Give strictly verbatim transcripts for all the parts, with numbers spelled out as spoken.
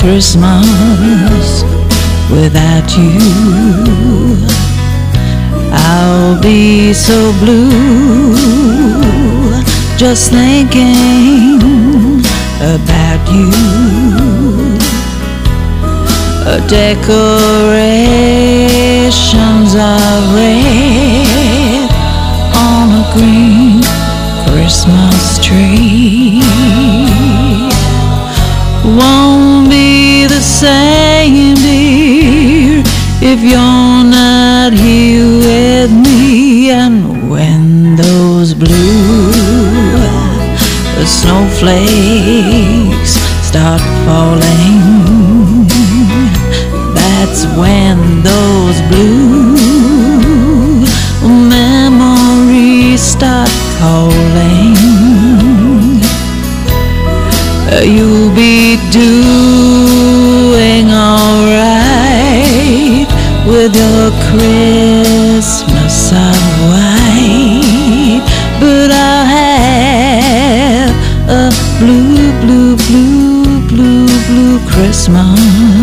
Christmas without you. I'll be so blue just thinking about you. Decorations are red on a green Christmas tree. Won't be the same, dear, if you're not here with me. And when those blue snowflakes start falling, that's when those blue memories start calling. You'll be doing alright with your Christmas of white, but I'll have a blue, blue, blue, blue, blue Christmas.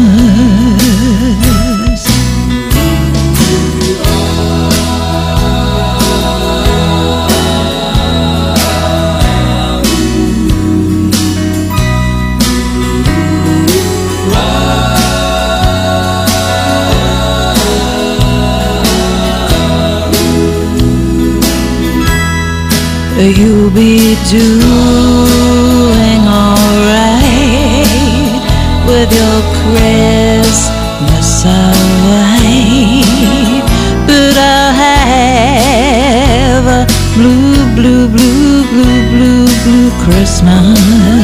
You'll be doing alright with your Christmas of white, but I'll have a blue, blue, blue, blue, blue, blue Christmas.